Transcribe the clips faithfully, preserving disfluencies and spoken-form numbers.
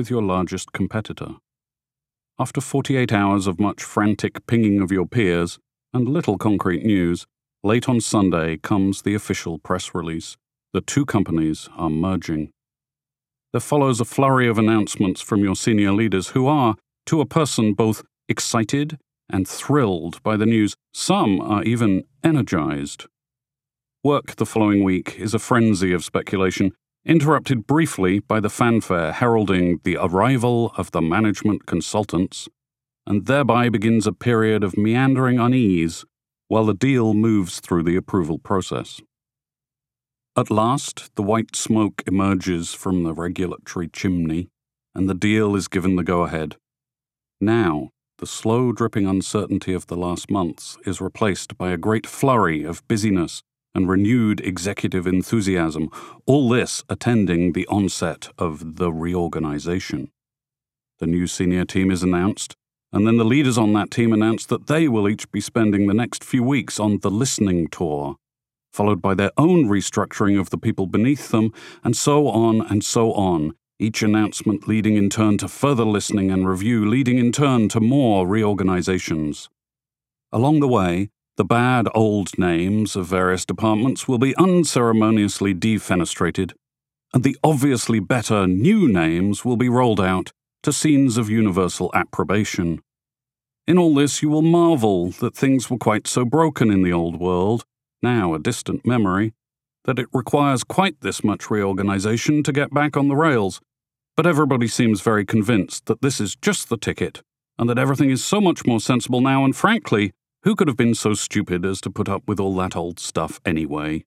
with your largest competitor. After forty-eight hours of much frantic pinging of your peers and little concrete news, late on Sunday comes the official press release. The two companies are merging. There follows a flurry of announcements from your senior leaders who are, to a person, both excited and thrilled by the news. Some are even energized. Work the following week is a frenzy of speculation, interrupted briefly by the fanfare heralding the arrival of the management consultants, and thereby begins a period of meandering unease while the deal moves through the approval process. At last, the white smoke emerges from the regulatory chimney, and the deal is given the go-ahead. Now, the slow-dripping uncertainty of the last months is replaced by a great flurry of busyness and renewed executive enthusiasm, all this attending the onset of the reorganization. The new senior team is announced, and then the leaders on that team announce that they will each be spending the next few weeks on the listening tour, followed by their own restructuring of the people beneath them, and so on and so on, each announcement leading in turn to further listening and review, leading in turn to more reorganizations. Along the way, the bad old names of various departments will be unceremoniously defenestrated, and the obviously better new names will be rolled out to scenes of universal approbation. In all this you will marvel that things were quite so broken in the old world, now a distant memory, that it requires quite this much reorganization to get back on the rails. But everybody seems very convinced that this is just the ticket, and that everything is so much more sensible now, and frankly, who could have been so stupid as to put up with all that old stuff anyway?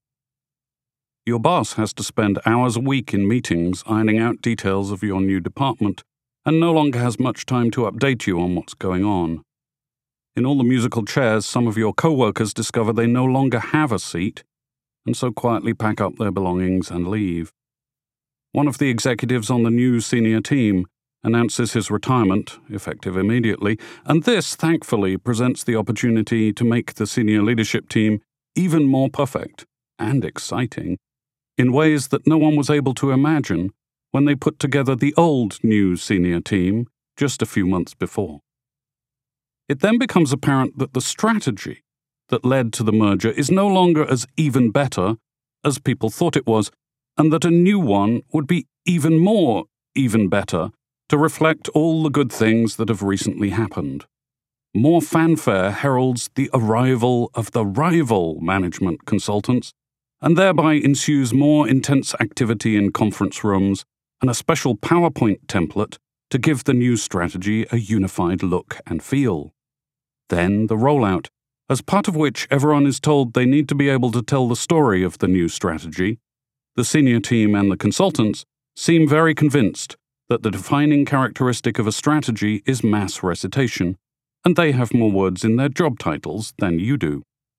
Your boss has to spend hours a week in meetings ironing out details of your new department, and no longer has much time to update you on what's going on. In all the musical chairs, some of your co-workers discover they no longer have a seat, and so quietly pack up their belongings and leave. One of the executives on the new senior team announces his retirement, effective immediately, and this, thankfully, presents the opportunity to make the senior leadership team even more perfect and exciting in ways that no one was able to imagine when they put together the old new senior team just a few months before. It then becomes apparent that the strategy that led to the merger is no longer as even better as people thought it was, and that a new one would be even more even better to reflect all the good things that have recently happened. More fanfare heralds the arrival of the rival management consultants, and thereby ensues more intense activity in conference rooms and a special PowerPoint template to give the new strategy a unified look and feel. Then the rollout, as part of which everyone is told they need to be able to tell the story of the new strategy. The senior team and the consultants seem very convinced that the defining characteristic of a strategy is mass recitation, and they have more words in their job titles than you do.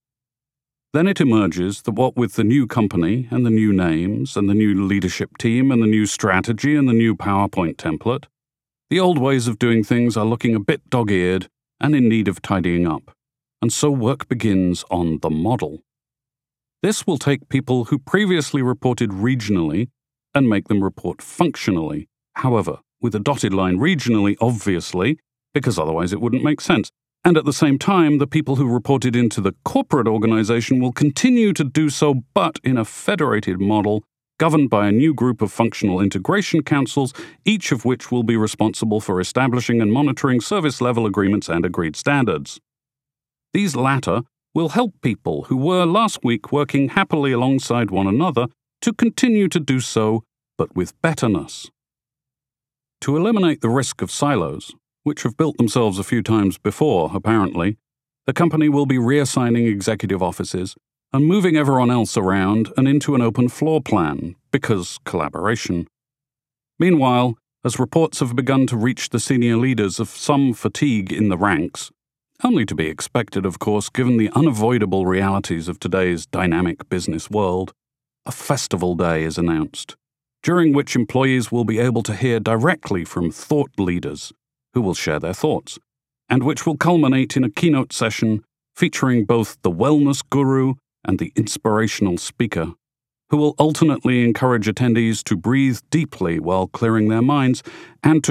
Then it emerges that what with the new company and the new names and the new leadership team and the new strategy and the new PowerPoint template, the old ways of doing things are looking a bit dog-eared and in need of tidying up, and so work begins on the model. This will take people who previously reported regionally and make them report functionally, however, with a dotted line regionally, obviously, because otherwise it wouldn't make sense. And at the same time, the people who reported into the corporate organization will continue to do so, but in a federated model, governed by a new group of functional integration councils, each of which will be responsible for establishing and monitoring service-level agreements and agreed standards. These latter will help people who were last week working happily alongside one another to continue to do so, but with betterness. To eliminate the risk of silos, which have built themselves a few times before, apparently, the company will be reassigning executive offices and moving everyone else around and into an open floor plan, because collaboration. Meanwhile, as reports have begun to reach the senior leaders of some fatigue in the ranks, only to be expected, of course, given the unavoidable realities of today's dynamic business world, a festival day is announced, during which employees will be able to hear directly from thought leaders who will share their thoughts, and which will culminate in a keynote session featuring both the wellness guru and the inspirational speaker, who will alternately encourage attendees to breathe deeply while clearing their minds and to